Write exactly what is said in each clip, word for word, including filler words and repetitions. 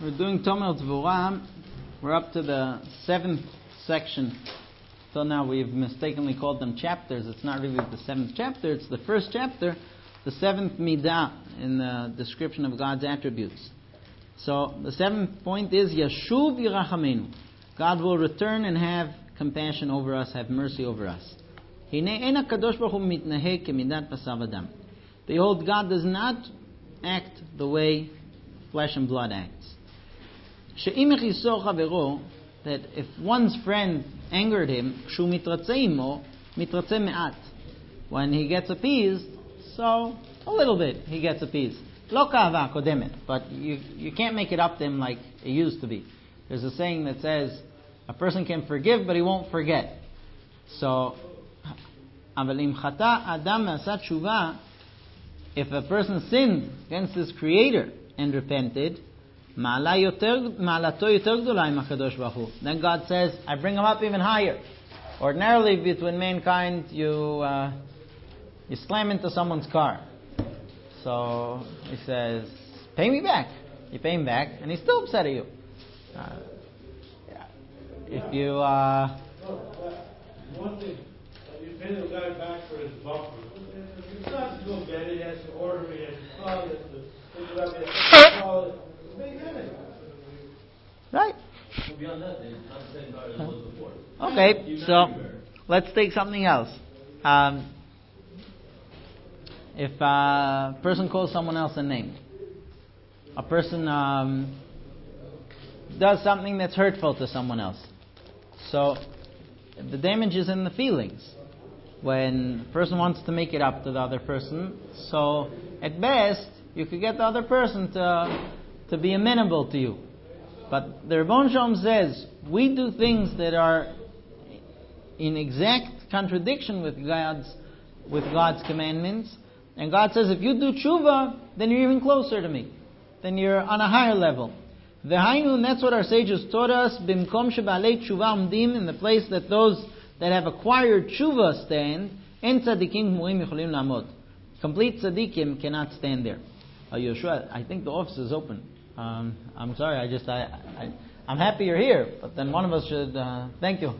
We're doing Tomer Dvorah. We're up to the seventh section. Till now we've mistakenly called them chapters. It's not really the seventh chapter, it's the first chapter, the seventh midah in the description of God's attributes. So the seventh point is Yashuv Yirachamenu. God will return and have compassion over us, have mercy over us. Hine en HaKadosh Baruch Hu mitnaheg kemidat basar v'dam. Behold, God does not act the way flesh and blood acts. She'im echisor chavero, that if one's friend angered him, shu mitratze imo, mitratze me'at. When he gets appeased, so a little bit he gets appeased. Lo ka'ava kodemet, but you you can't make it up to him like it used to be. There's a saying that says a person can forgive, but he won't forget. So, aval im chata adam me'asat tshuva, if a person sinned against his Creator and repented, then God says, I bring him up even higher. Ordinarily, between mankind, you uh, you slam into someone's car. So he says, pay me back. You pay him back, and he's still upset at you. Uh, if you... Uh, One thing, you pay the guy back for his buffer. It's not too bad. He has to order, he has to call, he has to pick it up, he has to call it. Right. Beyond that, it's not the same car as it was before. Okay, so let's take something else. Um, if a person calls someone else a name, a person um, does something that's hurtful to someone else, so the damage is in the feelings. When a person wants to make it up to the other person, so at best you could get the other person to to be amenable to you. But the Rebbeinu Shalom says, we do things that are in exact contradiction with God's with God's commandments. And God says, if you do tshuva, then you're even closer to me. Then you're on a higher level. V'hainu, and that's what our sages taught us, bimkom shebalei tshuva umdim, in the place that those that have acquired tshuva stand, en tzadikim gmurim yicholim lamod. Complete tzadikim cannot stand there. Uh, Yoshua, I think the office is open. Um, I'm sorry, I just, I, I, I'm happy you're here, but then one of us should, uh, thank you.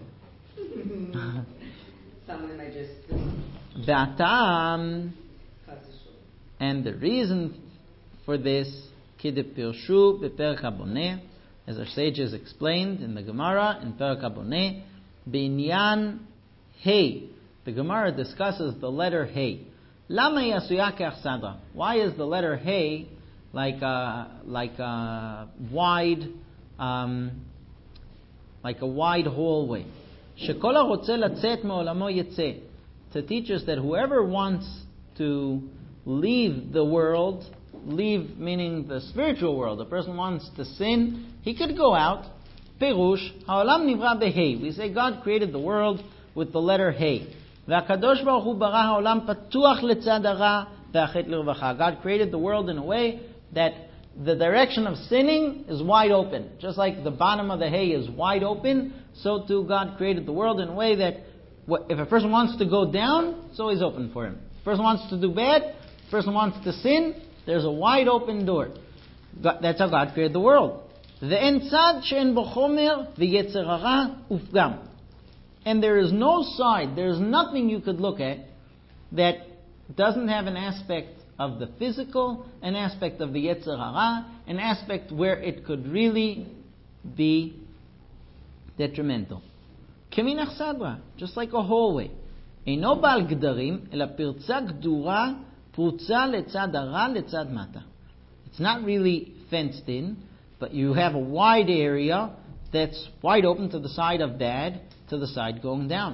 Someone might just... V'atam, and the reason for this, kide pirshu beperek haboneh, as our sages explained in the Gemara, in Perek Haboneh, b'inyan hey. The Gemara discusses the letter hey. Lama yasuya ke'achsadra. Why is the letter hey like a like a wide um, like a wide hallway? Shekol harotze latzet me'olamo yetzeh, to teach us that whoever wants to leave the world, leave meaning the spiritual world, a person wants to sin, he could go out. Perush ha'olam nivra behei. We say God created the world with the letter hey. VaKadosh Baruch Hu bara ha'olam patuach letzad hara ve'achet l'rvacha. God created the world in a way that the direction of sinning is wide open. Just like the bottom of the hay is wide open, so too God created the world in a way that if a person wants to go down, it's always open for him. If a person wants to do bad, if a person wants to sin, there's a wide open door. God, that's how God created the world. Ve'en tzad she'en bo chomer ve'yetzer hara ufgam. And there is no side, there is nothing you could look at that doesn't have an aspect of the physical, an aspect of the Yetzer Hara, an aspect where it could really be detrimental. Keminach sadra, just like a hallway. Eino bal gdarim, ela pirtza gdura, prutza letzad hara, letzad mata. It's not really fenced in, but you have a wide area that's wide open to the side of bad, to the side going down.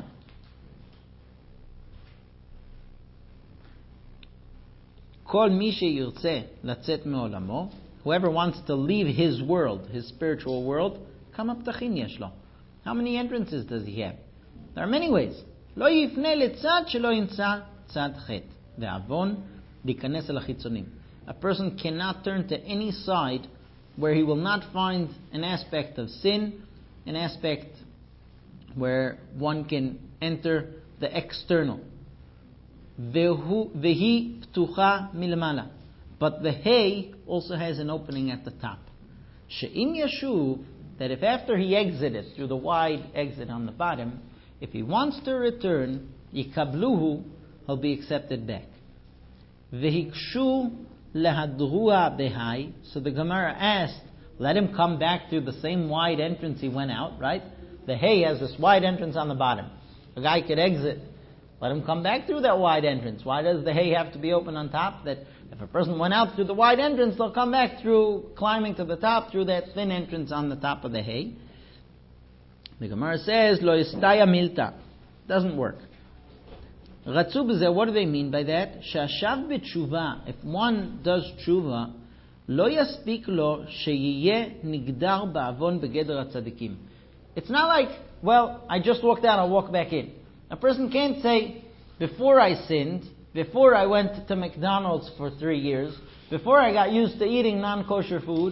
Kol mi sheyirtzeh latzet me'olamo, whoever wants to leave his world, his spiritual world, come up tachin yesh lo. How many entrances does he have? There are many ways. Lo yifne letzad shelo yimtza tzad chet ve'avon likanes el hachitzonim. A person cannot turn to any side where he will not find an aspect of sin, an aspect where one can enter the external. Vehi ptucha milamala. But the hay also has an opening at the top. She'im yashuv, that if after he exited through the wide exit on the bottom, if he wants to return, yikabluhu, he'll be accepted back. Vehikshu lehadrua behai. So the Gemara asked, let him come back through the same wide entrance he went out, right? The hay has this wide entrance on the bottom. A guy could exit. Let him come back through that wide entrance. Why does the hay have to be open on top? That if a person went out through the wide entrance, they'll come back through, climbing to the top, through that thin entrance on the top of the hay. The Gemara says, Lo yistaya milta. Doesn't work. Ratzu b'zeh, what do they mean by that? Shashav b'tshuva, if one does tshuva, lo yaspik lo sheyiyeh nigdar ba'avon begeder hatzadikim. It's not like, well, I just walked out, I'll walk back in. A person can't say, before I sinned, before I went to McDonald's for three years, before I got used to eating non-kosher food,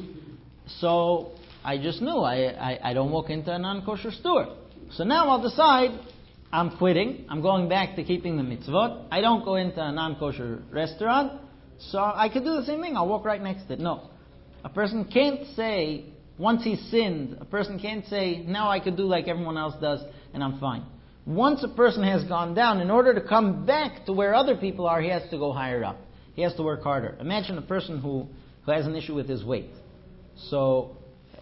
so I just knew I, I, I don't walk into a non-kosher store. So now I'll decide I'm quitting, I'm going back to keeping the mitzvot, I don't go into a non-kosher restaurant, so I could do the same thing, I'll walk right next to it. No. A person can't say, once he's sinned, a person can't say, now I could do like everyone else does and I'm fine. Once a person has gone down, in order to come back to where other people are, he has to go higher up. He has to work harder. Imagine a person who, who has an issue with his weight. So,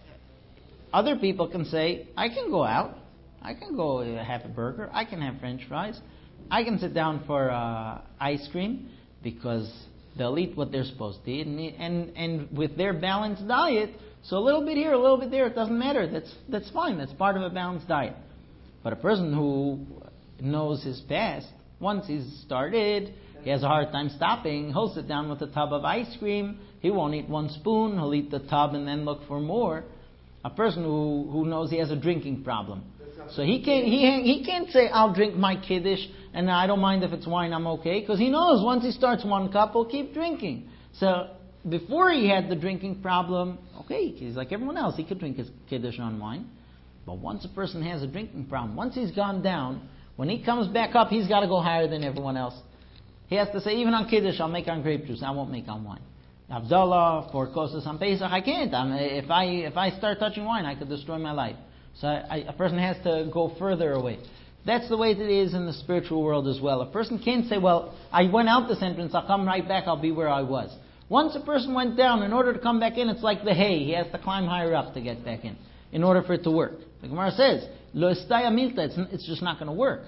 other people can say, I can go out. I can go have a burger. I can have French fries. I can sit down for uh, ice cream because they'll eat what they're supposed to eat. And, and, and with their balanced diet, so a little bit here, a little bit there, it doesn't matter. That's, that's fine. That's part of a balanced diet. But a person who knows his past, once he's started, he has a hard time stopping, he'll sit down with a tub of ice cream, he won't eat one spoon, he'll eat the tub and then look for more. A person who, who knows he has a drinking problem. So he can't, he, he can't say, I'll drink my kiddush and I don't mind if it's wine, I'm okay. Because he knows once he starts one cup, he'll keep drinking. So before he had the drinking problem, okay, he's like everyone else, he could drink his kiddush on wine. But once a person has a drinking problem, once he's gone down, when he comes back up, he's got to go higher than everyone else. He has to say, even on Kiddush, I'll make on grape juice, I won't make on wine. Havdalah, four kosas on Pesach, I can't. I mean, if I if I start touching wine, I could destroy my life. So I, a person has to go further away. That's the way it is in the spiritual world as well. A person can't say, well, I went out this entrance, I'll come right back, I'll be where I was. Once a person went down, in order to come back in, it's like the hay. He has to climb higher up to get back in, in order for it to work. The Gemara says, Lo estaya milta, it's, it's just not going to work.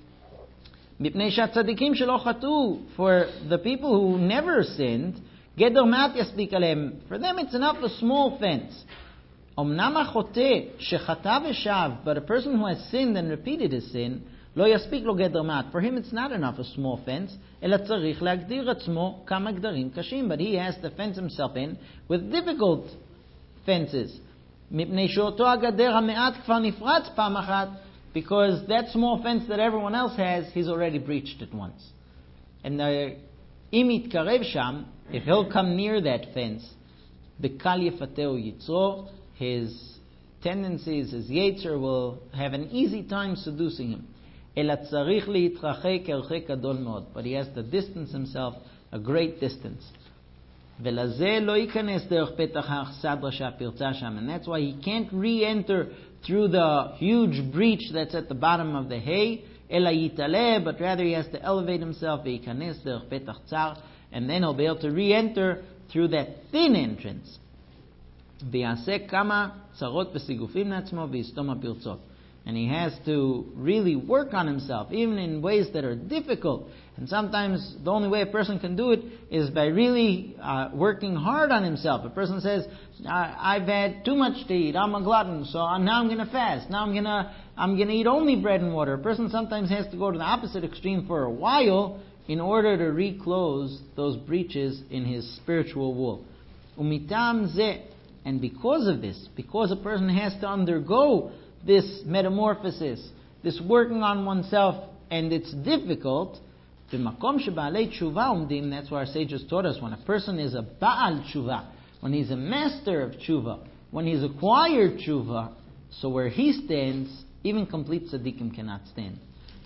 Mipnei shatzadikim shelo chatu, for the people who never sinned, geder mat yaspik aleim, for them it's enough a small fence. Omnam achote shechata v'shav, but a person who has sinned and repeated his sin, lo yaspik lo geder mat, for him it's not enough a small fence, ela tzarich leagdir atzmo kama gdarim kashim, but he has to fence himself in with difficult fences. Because that small fence that everyone else has, he's already breached it once. And the imit karev sham, if he'll come near that fence, b'kal yefateu yitzro, his tendencies, his yetzer will have an easy time seducing him. Ela tzarich liyitrachek erchek gadol meod, but he has to distance himself a great distance. And that's why he can't re-enter through the huge breach that's at the bottom of the hay, but rather he has to elevate himself, and then he'll be able to re-enter through that thin entrance. And he has to really work on himself, even in ways that are difficult. And sometimes the only way a person can do it is by really uh, working hard on himself. A person says, I've had too much to eat, I'm a glutton, so now I'm going to fast. Now I'm going to I'm going to eat only bread and water. A person sometimes has to go to the opposite extreme for a while in order to reclose those breaches in his spiritual wall. Umitam zeh, and because of this, because a person has to undergo this metamorphosis, this working on oneself, and it's difficult, that's why our sages taught us, when a person is a Baal Tshuva, when he's a master of Tshuva, when he's acquired Tshuva, so where he stands, even complete tzaddikim cannot stand.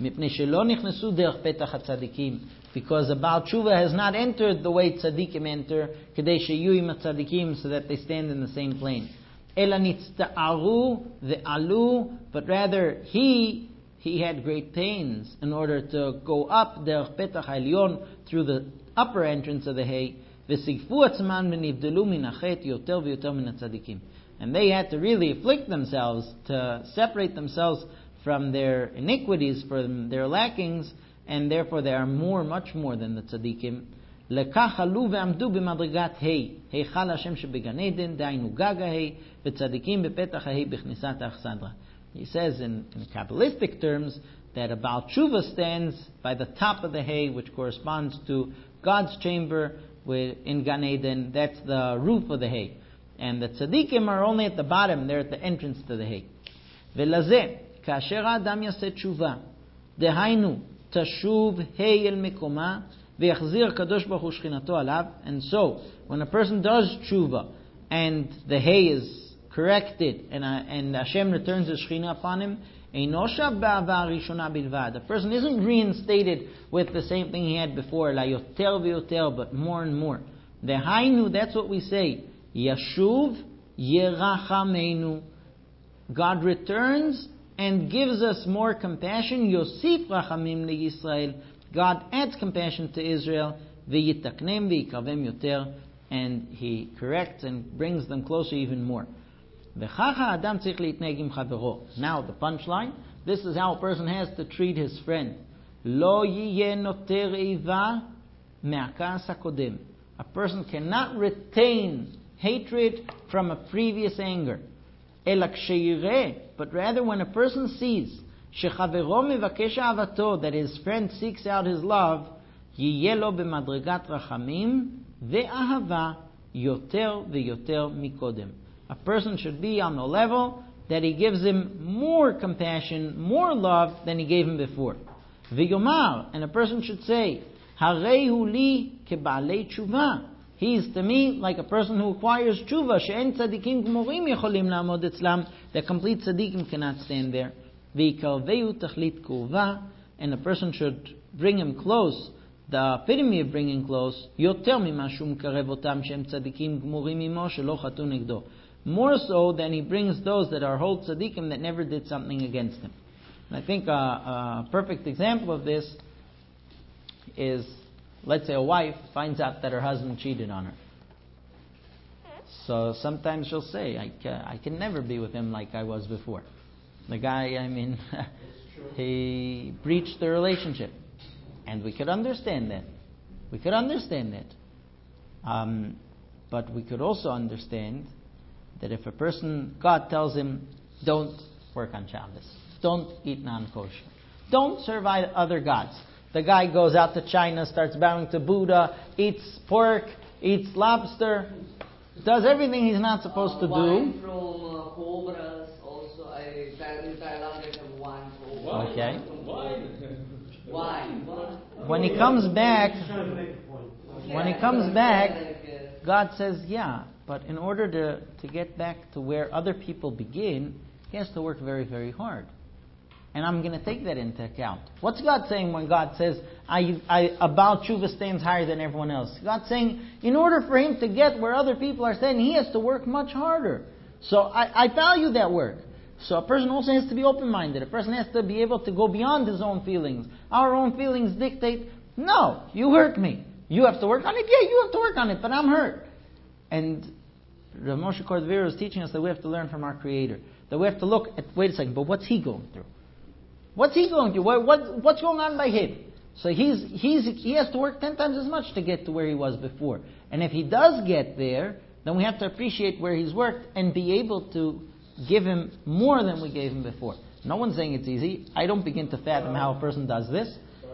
Because a Baal Tshuva has not entered the way tzaddikim enter, so that they stand in the same plane. Ela nitzta'aru ve'alu, but rather he he had great pains in order to go up derech petach ha'elyon, through the upper entrance of the hay. V'sigfu atzman v'nivdelu min hachet yoter v'yoter min hatzadikim. And they had to really afflict themselves to separate themselves from their iniquities, from their lackings, and therefore they are more, much more than the tzaddikim. Lekach alu ve'amdu b'madrigat hay, heichal Hashem shebegan eden, da'inu gaga hay, v'tzadikim b'petach hay b'chnisat achsadra. He says in, in Kabbalistic terms that a Baal Tshuva stands by the top of the hay, which corresponds to God's chamber in Gan Eden. That's the roof of the hay. And the tzaddikim are only at the bottom, they're at the entrance to the hay. Velazeh, kasher adam yaseh tshuva, dehainu, tashuv hay el mikoma, ve'yachzir kadosh baruch hu shchinato alav. And so, when a person does tshuva, and the hay is corrected, and, uh, and Hashem returns the Shekhinah upon him, the person isn't reinstated with the same thing he had before, la yoter v'yoter, but more and more. Dehainu, that's what we say, Yashuv yerachamenu. God returns and gives us more compassion. Yosif rachamim leYisrael. God adds compassion to Israel. V'yitaknem v'yikavem yoter, and He corrects and brings them closer even more. Now the punchline, this is how a person has to treat his friend. Lo yiyeh noter eiva me'akas hakodem. A person cannot retain hatred from a previous anger. Ela ksheyireh, but rather when a person sees shechavero mevakesh ahavato, that his friend seeks out his love, yiyeh lo b'madrigat rachamim ve'ahava yoter ve'yoter mikodem. A person should be on the level that he gives him more compassion, more love than he gave him before. V'yomar, and a person should say, Harei hu li keba'alei tshuva. He is to me like a person who acquires tshuva. She'en tzadikim gmorim yecholim la'amod etzlam. The complete tzadikim cannot stand there. V'yikarveu tachlit kurva, and a person should bring him close. The epitome of bringing close, yoter mima shu mekarev otam she'en tzadikim gmorim imo shelo chatu negdo. More so than he brings those that are whole tzaddikim that never did something against him. And I think a, a perfect example of this is, let's say a wife finds out that her husband cheated on her. So sometimes she'll say, I can, I can never be with him like I was before. The guy, I mean, he breached the relationship. And we could understand that. We could understand that. Um, but we could also understand that if a person, God tells him, don't work on Shabbos, don't eat non-kosher, don't serve other gods. The guy goes out to China, starts bowing to Buddha, eats pork, eats lobster, does everything he's not supposed to wine do. From uh, cobras also. I in Thailand they have wine from cobras. Okay. Wine. When he comes back, when he comes back, God says, yeah, but in order to, to get back to where other people begin, he has to work very, very hard. And I'm going to take that into account. What's God saying when God says, I, I, about tshuva stands higher than everyone else? God's saying, in order for him to get where other people are standing, he has to work much harder. So I, I value that work. So a person also has to be open-minded. A person has to be able to go beyond his own feelings. Our own feelings dictate, no, you hurt me. You have to work on it? Yeah, you have to work on it, but I'm hurt. And Rav Moshe Cordovero is teaching us that we have to learn from our Creator. That we have to look at, wait a second, but what's he going through? What's he going through? What, what, what's going on by him? So he's, he's, he has to work ten times as much to get to where he was before. And if he does get there, then we have to appreciate where he's worked and be able to give him more than we gave him before. No one's saying it's easy. I don't begin to fathom how a person does this.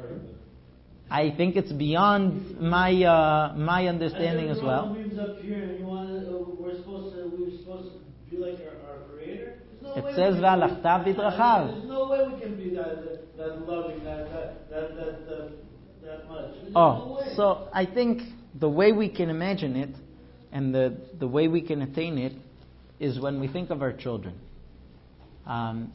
I think it's beyond my uh, my understanding as well. We're up here and you want to, uh, we're supposed to we're supposed to be like our, our Creator. No it says v'alachta v'drachav. There's no way we can be that that, that loving, that that that that, that, that much. There's Oh, no way. so I think the way we can imagine it, and the the way we can attain it, is when we think of our children. Um,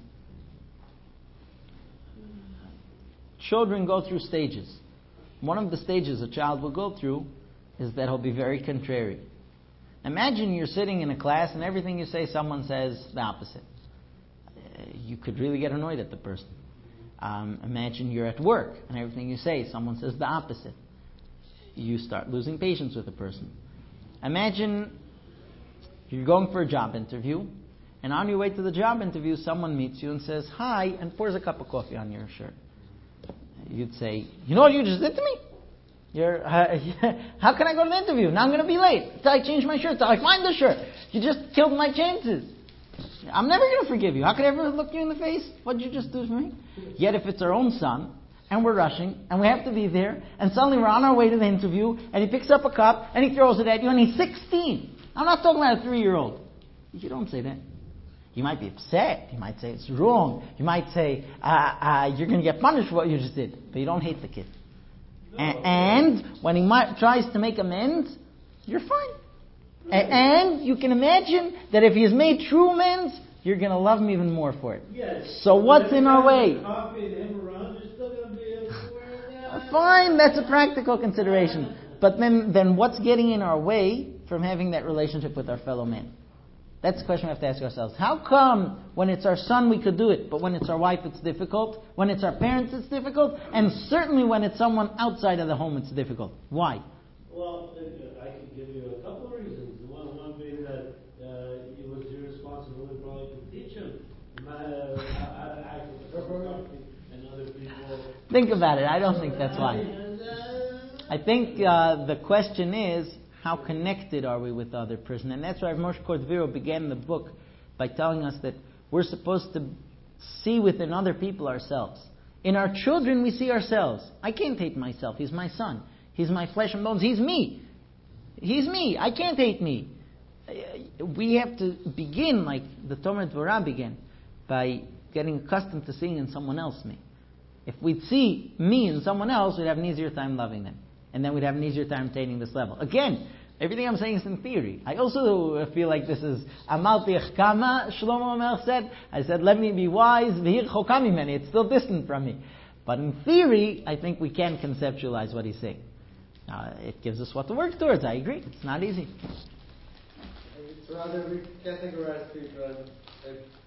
children go through stages. One of the stages a child will go through is that he'll be very contrary. Imagine you're sitting in a class and everything you say, someone says the opposite. Uh, you could really get annoyed at the person. Um, imagine you're at work and everything you say, someone says the opposite. You start losing patience with the person. Imagine you're going for a job interview, and on your way to the job interview, someone meets you and says, hi, and pours a cup of coffee on your shirt. You'd say, you know what you just did to me? You're, uh, how can I go to the interview? Now I'm going to be late. Until I change my shirt. Until I find the shirt. You just killed my chances. I'm never going to forgive you. How could I ever look you in the face? What did you just do for me? Yet if it's our own son, and we're rushing, and we have to be there, and suddenly we're on our way to the interview, and he picks up a cup, and he throws it at you, and he's sixteen. I'm not talking about a three-year-old. You don't say that. You might be upset. You might say it's wrong. You might say uh, uh, you're going to get punished for what you just did. But you don't hate the kid. No. A- and when he might, tries to make amends, you're fine. A- and you can imagine that if he has made true amends, you're going to love him even more for it. Yes. So what's in our way? Fine, that's a practical consideration. But then, then what's getting in our way from having that relationship with our fellow man? That's the question we have to ask ourselves. How come when it's our son we could do it, but when it's our wife it's difficult? When it's our parents it's difficult? And certainly when it's someone outside of the home it's difficult. Why? Well, I could give you a couple of reasons. One, one being that uh, it was your responsibility probably to teach him how to act with property and other people. Think about it. I don't think that's why. I think uh, the question is, how connected are we with the other person? And that's why Moshe Cordovero began the book by telling us that we're supposed to see within other people ourselves. In our children we see ourselves. I can't hate myself. He's my son. He's my flesh and bones. He's me. He's me. I can't hate me. We have to begin like the Tomer Dvorah began, by getting accustomed to seeing in someone else me. If we'd see me in someone else, we'd have an easier time loving them. And then we'd have an easier time attaining this level. Again, everything I'm saying is in theory. I also feel like this is Amalti Echkama, Shlomo Melech said. I said, let me be wise, V'hir Chokami Meni. It's still distant from me. But in theory, I think we can conceptualize what he's saying. Uh, it gives us what to work towards. I agree. It's not easy. It's rather we categorize people as